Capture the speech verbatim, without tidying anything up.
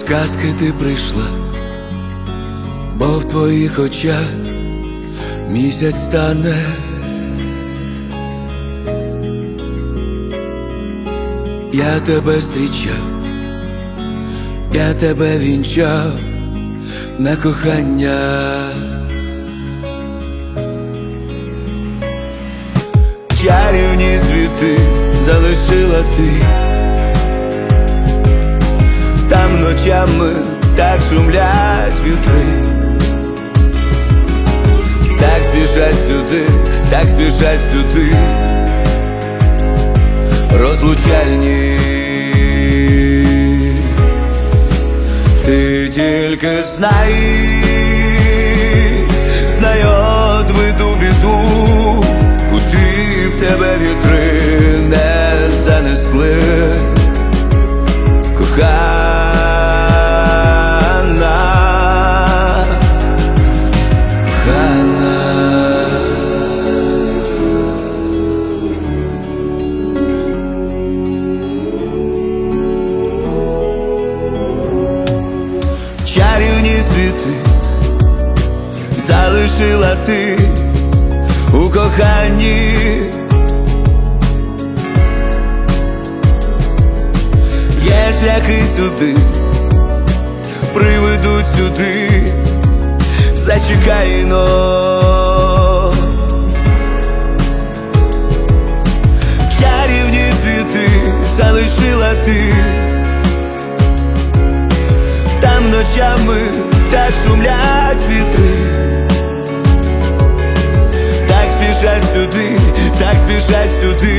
сказки ти прийшла, бо в твоїх очах місяць стане. Я тебе зустрічав, я тебе вінчав на кохання. Чарівні світи залишила ти, там ночами так шумлять вітри, так спішать сюди, так спішать сюди розлучальні. Ти тільки знай, знай, одведу біду, куди в тебе вітри не занесли, кохана. Чарівні світи залишила ти у коханні. Є шляхи сюди, приведуть сюди, зачекай, но. Чарівні світи залишила ти, там ночами так шумлять вітри, так спішать сюди, так спішать сюди